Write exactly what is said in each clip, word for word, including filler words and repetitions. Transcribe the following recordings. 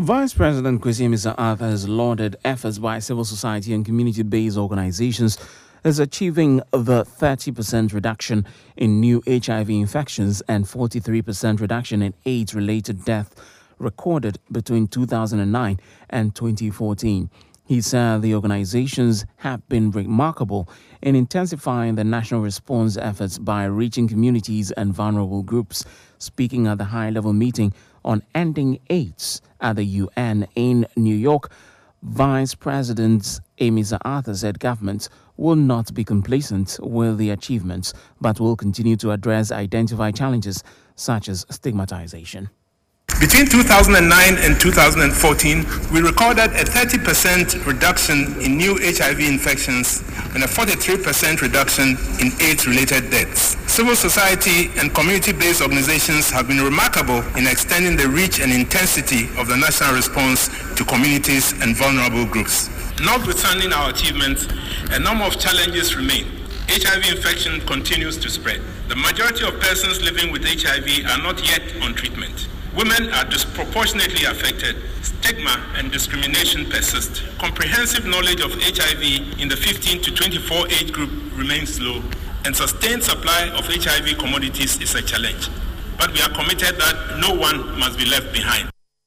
Vice President Kwesi Amissah-Arthur has lauded efforts by civil society and community-based organizations as achieving the thirty percent reduction in new H I V infections and forty-three percent reduction in AIDS-related death recorded between two thousand nine and twenty fourteen. He said the organizations have been remarkable in intensifying the national response efforts by reaching communities and vulnerable groups. Speaking at the high-level meeting on ending AIDS at the U N in New York, Vice President Amissah-Arthur said governments will not be complacent with the achievements, but will continue to address identified challenges such as stigmatization. Between two thousand nine and two thousand fourteen, we recorded a thirty percent reduction in new H I V infections and a forty-three percent reduction in AIDS-related deaths. Civil society and community-based organizations have been remarkable in extending the reach and intensity of the national response to communities and vulnerable groups. Notwithstanding our achievements, a number of challenges remain. H I V infection continues to spread. The majority of persons living with H I V are not yet on treatment. Women are disproportionately affected. Stigma and discrimination persist. Comprehensive knowledge of H I V in the fifteen to twenty-four age group remains low, and sustained supply of H I V commodities is a challenge. But we are committed that no one must be left behind.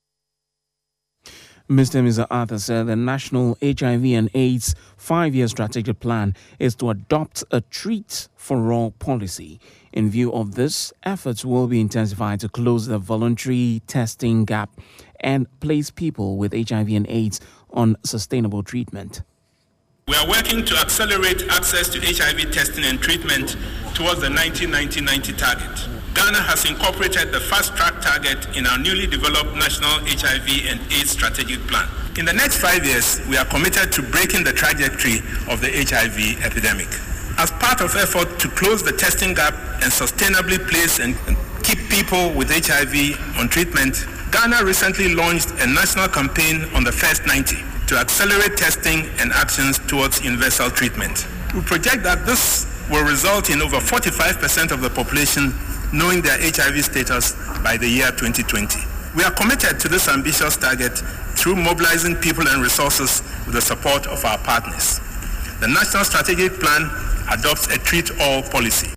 Mister Amissah-Arthur said the National H I V and AIDS five-year strategic plan is to adopt a treat-for-all policy. In view of this, efforts will be intensified to close the voluntary testing gap and place people with H I V and AIDS on sustainable treatment. We are working to accelerate access to H I V testing and treatment towards the ninety ninety ninety target. Ghana has incorporated the fast-track target in our newly developed National H I V and AIDS Strategic Plan. In the next five years, we are committed to breaking the trajectory of the H I V epidemic. As part of effort to close the testing gap and sustainably place and keep people with H I V on treatment, Ghana recently launched a national campaign on the first ninety to accelerate testing and actions towards universal treatment. We project that this will result in over forty-five percent of the population knowing their H I V status by the year twenty twenty. We are committed to this ambitious target through mobilizing people and resources with the support of our partners. The National Strategic Plan adopts a treat-all policy.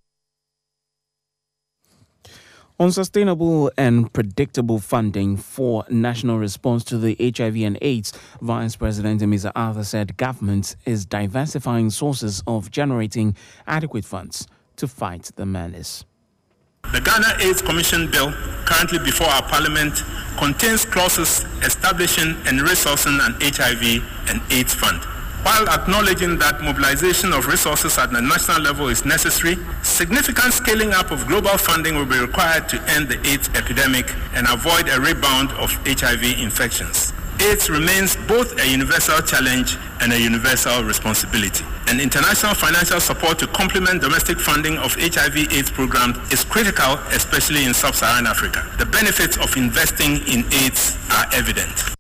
On sustainable and predictable funding for national response to the H I V and AIDS, Vice President Amissah-Arthur said government is diversifying sources of generating adequate funds to fight the menace. The Ghana AIDS Commission Bill, currently before our Parliament, contains clauses establishing and resourcing an H I V and AIDS fund. While acknowledging that mobilization of resources at the national level is necessary, significant scaling up of global funding will be required to end the AIDS epidemic and avoid a rebound of H I V infections. AIDS remains both a universal challenge and a universal responsibility. And international financial support to complement domestic funding of H I V AIDS programs is critical, especially in sub-Saharan Africa. The benefits of investing in AIDS are evident.